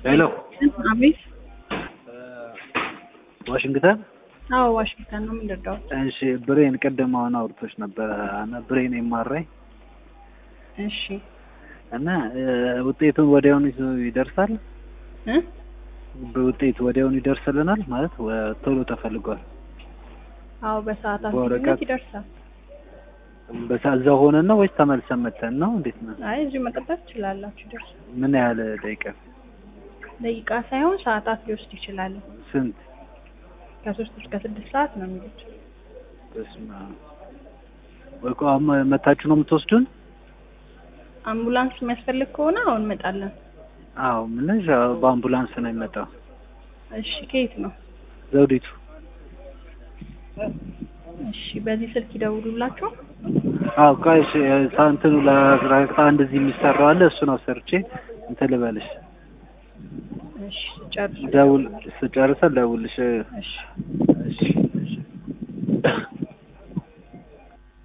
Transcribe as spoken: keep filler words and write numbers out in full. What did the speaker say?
ሄሎ አቤት። ዋሽንግተን? አዎ ዋሽንግተን ነው የምንደርዳው። እሺ ብሬን ቀደም አሁን አውርቶሽ ነበር እና ብሬን የማራኝ እሺ እና ውጤቱን ወዲያውኑ ይደርሳል እ በውጤቱ ወዲያውኑ ይደርስልናል ማለት ቶሎ ተፈልጓል? አዎ በሰዓታት በወረቀት ይደርሳል። በዛው ሆነን ነው ወይስ ተመልሰን መተን ነው? እንዴት ነው? አይ እዚህ መቀጠል ትችላላችሁ። ይደርሳል። ምን ያህል ደቂቃ? ደቂቃ ሳይሆን ሰዓታት ሊወስድ ይችላል። ስንት? ከሶስት እስከ ስድስት ሰዓት ነው የሚሉት። በስመ አብ። ወይ ቆም መታችሁ ነው የምትወስዱን? አምቡላንስ የሚያስፈልግ ከሆነ አሁን እንመጣለን። አዎ ምን በአምቡላንስ ነው የሚመጣው? እሺ ከየት ነው? ዘውዲቱ። እሺ በዚህ ስልክ ይደውሉላችሁ። አዎ ጋይስ ሳንተኑ ለራክታ እንደዚህ የሚሰራው አለ እሱ ነው ሰርቼ እንትን ልበልሽ። እሺ ጨርሱ። ደውል ስጨርሰን ደውልሽ። እሺ እሺ